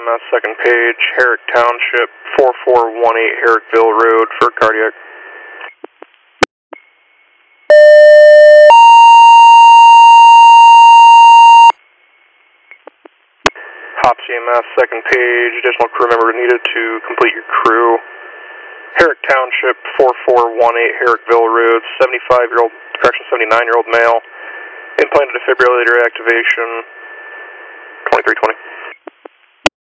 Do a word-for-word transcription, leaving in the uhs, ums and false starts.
S second page, Herrick Township, four four one eight Herrickville Road for cardiac. Hops E M S second page, additional crew member needed to complete your crew. Herrick Township, four four one eight Herrickville Road, seventy-five-year-old, correction, seventy-nine-year-old male, implanted defibrillator activation, twenty-three twenty.